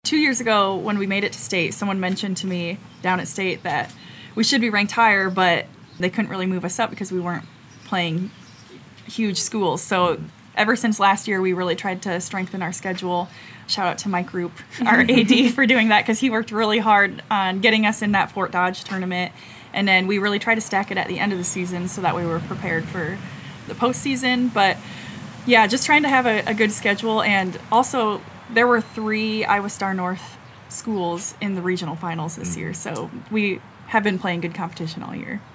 2 years ago when we made it to state, someone mentioned to me down at state that we should be ranked higher, but they couldn't really move us up because we weren't playing huge schools. So ever since last year, we really tried to strengthen our schedule. Shout out to Mike Roop, our AD, for doing that, because he worked really hard on getting us in that Fort Dodge tournament. And then we really tried to stack it at the end of the season so that way we were prepared for the postseason. But yeah, just trying to have a good schedule. And also, there were 3 Iowa Star North schools in the regional finals this year. So we have been playing good competition all year.